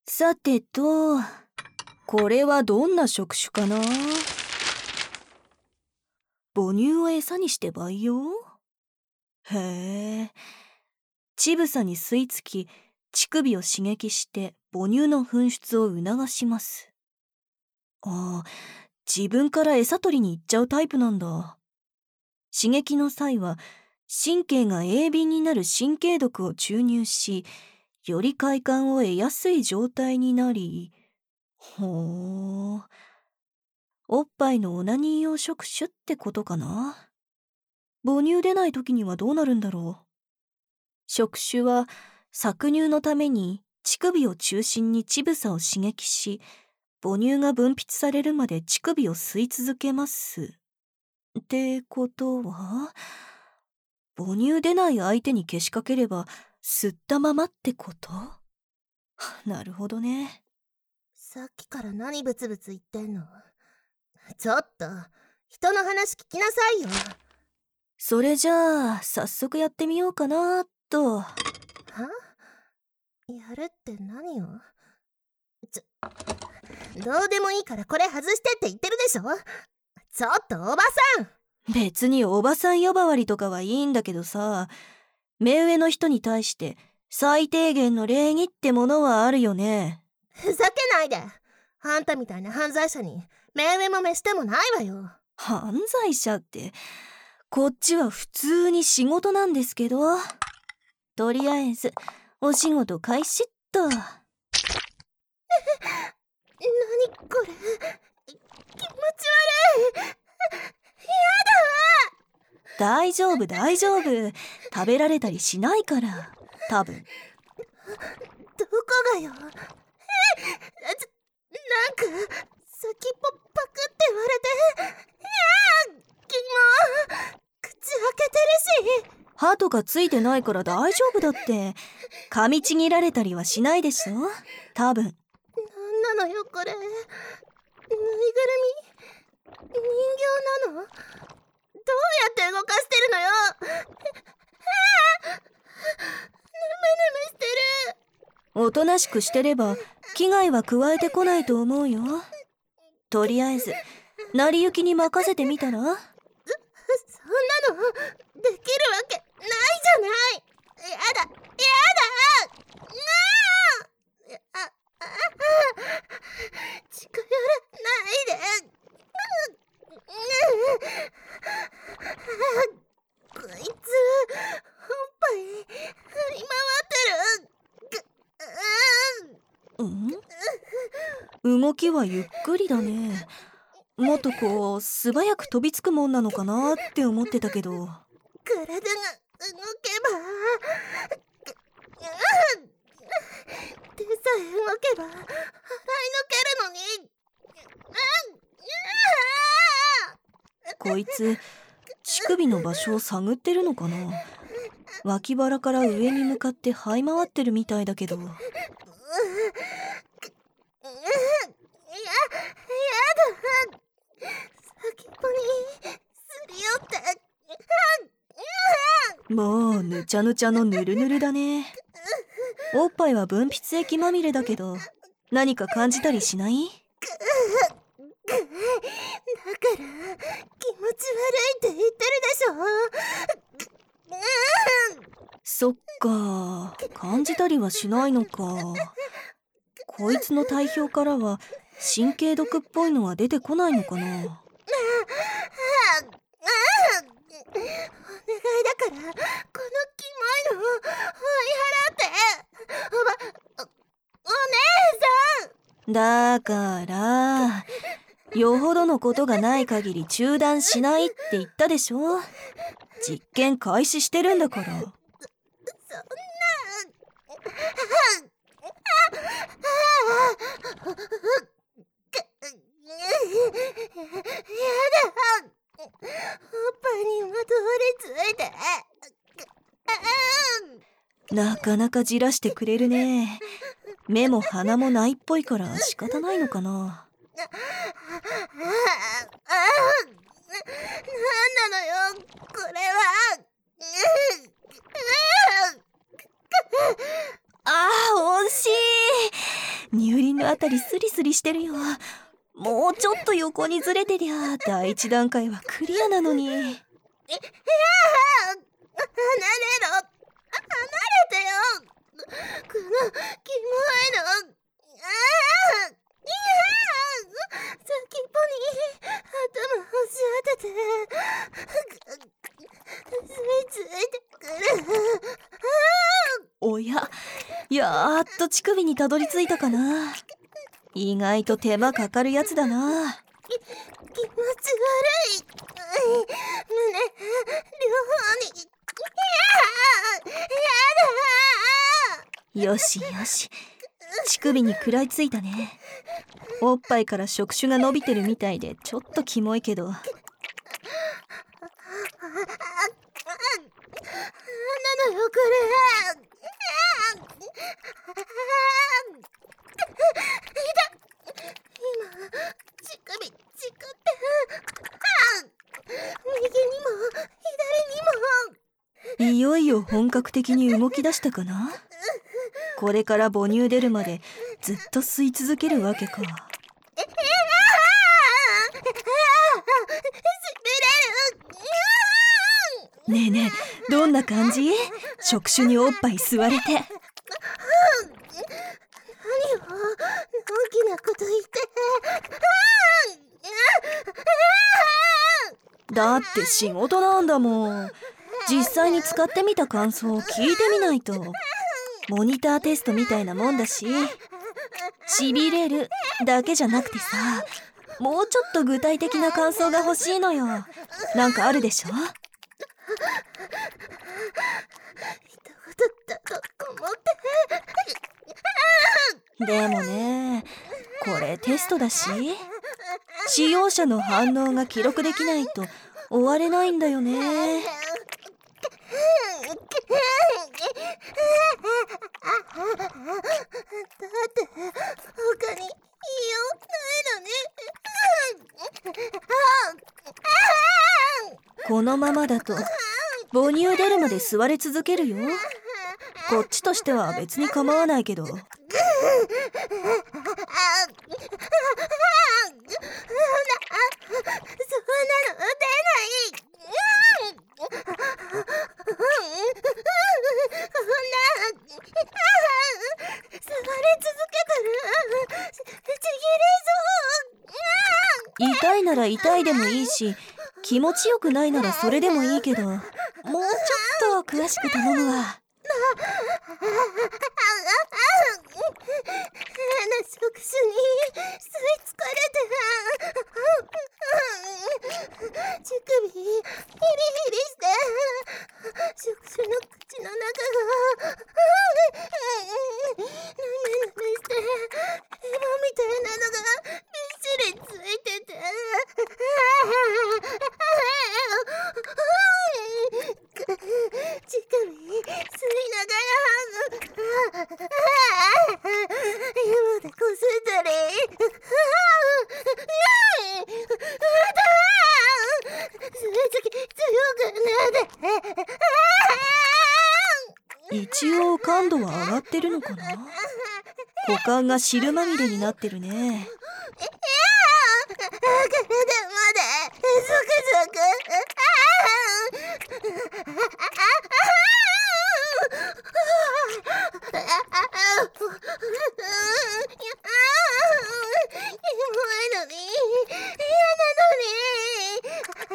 さてと、これはどんな触手かな？母乳を餌にして培養？へえ。乳房に吸い付き、乳首を刺激して母乳の噴出を促します。ああ、自分から餌取りに行っちゃうタイプなんだ。刺激の際は、神経が鋭敏になる神経毒を注入し、より快感を得やすい状態になり、ほー。おっぱいのオナニー用触手ってことかな。母乳出ない時にはどうなるんだろう。触手は搾乳のために乳首を中心に乳房を刺激し、母乳が分泌されるまで乳首を吸い続けます。ってことは、母乳出ない相手にけしかければ吸ったままってこと？なるほどね。 さっきから何ブツブツ言ってんの？ちょっと、人の話聞きなさいよ。 それじゃあ早速やってみようかなと。 は？やるって何を？どうでもいいからこれ外してって言ってるでしょ。ちょっとおばさん。 別におばさん呼ばわりとかはいいんだけどさ、目上の人に対して最低限の礼儀ってものはあるよね。 ふざけないで。あんたみたいな犯罪者に目上も目下もないわよ。 犯罪者って、こっちは普通に仕事なんですけど。とりあえずお仕事開始っと。 何これ、気持ち悪い。や大丈夫大丈夫、食べられたりしないから。多分。 どこがよ。なんか先っぽパクって言われて、キモ。口開けてるし。 歯とかついてないから大丈夫だって。噛みちぎられたりはしないでしょ多分。 なんなのよこれ。ぬいぐるみ？人形なの？どうやって動かしてるのよ。ぬめぬめしてる。 おとなしくしてれば危害は加えてこないと思うよ。とりあえず成り行きに任せてみたら？ そんなのできるわけないじゃない。やだやだ。近寄らないで。こいつおっぱい振り回ってる。 動きはゆっくりだね。もっとこう素早く飛びつくもんなのかなって思ってたけど。 体が動けば、手さえ動けば払いのけるのに。 こいつ乳首の場所を探ってるのかな。脇腹から上に向かって這い回ってるみたいだけど。 やだ。先っぽにすり寄って。 もうぬちゃぬちゃのぬるぬるだね。おっぱいは分泌液まみれだけど、何か感じたりしない？ だから気持ち悪いって言ってるでしょ。 そっか、感じたりはしないのか。こいつの体表からは神経毒っぽいのは出てこないのかな。 お願いだからこのキモいのを追い払って。お姉さんだからよほどのことがない限り中断しないって言ったでしょ。実験開始してるんだから。 そんな。やだ。おっぱいにまとわりついて。 なかなかじらしてくれるね。目も鼻もないっぽいから仕方ないのかな。 なんなのよこれは。 ああ、惜しい。 乳輪のあたりスリスリしてるよ。もうちょっと横にずれてりゃ第一段階はクリアなのに。 離れろ、離れてよ、このキモいの。先っぽに頭を押し当てて吸い付いてくる。 おや、やっと乳首にたどり着いたかな。意外と手間かかるやつだな。 気持ち悪い。胸両方に。 よしよし、乳首に食らいついたね。おっぱいから触手が伸びてるみたいでちょっとキモいけど。 なのよこれ。今乳首チクって右にも左にも。 いよいよ本格的に動き出したかな。これから母乳出るまでずっと吸い続けるわけか。ねえねえ、どんな感じ？触手におっぱい吸われて。 何を大きなこと言って。 だって仕事なんだもん。実際に使ってみた感想を聞いてみないと。モニターテストみたいなもんだし、しびれるだけじゃなくてさ、もうちょっと具体的な感想が欲しいのよ。なんかあるでしょ？ だと思って。 でもね、これテストだし、使用者の反応が記録できないと終われないんだよね。 だって他に言いようないのね。 このままだと母乳出るまで吸われ続けるよ。こっちとしては別に構わないけど。痛いなら痛いでもいいし、気持ちよくないならそれでもいいけど、もうちょっと詳しく頼むわ。 変な触手に吸い付かれて、乳首ヒリヒリして触手の口の中がなめなめしてエボみたいなのがびっしりついてて、乳首吸いながら今でこすったり一応感度は上がってるのかな。股間が汁まみれになってるね。 体までゾクゾク。キモいのに嫌なのに。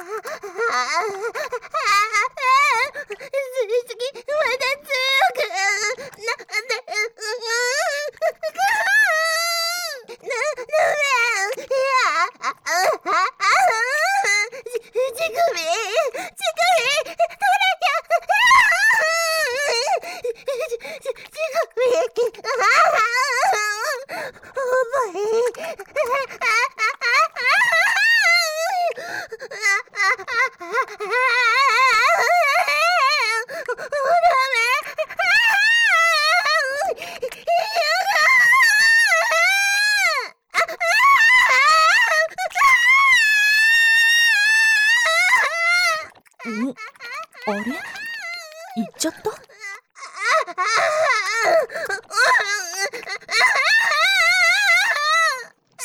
吸い付きまだ強くなんで。なんで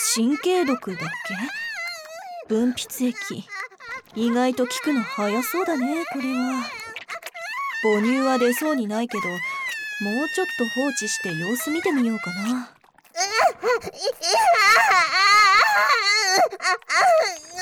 神経毒だっけ？分泌液。意外と効くの早そうだね、これは。母乳は出そうにないけど、もうちょっと放置して様子見てみようかな。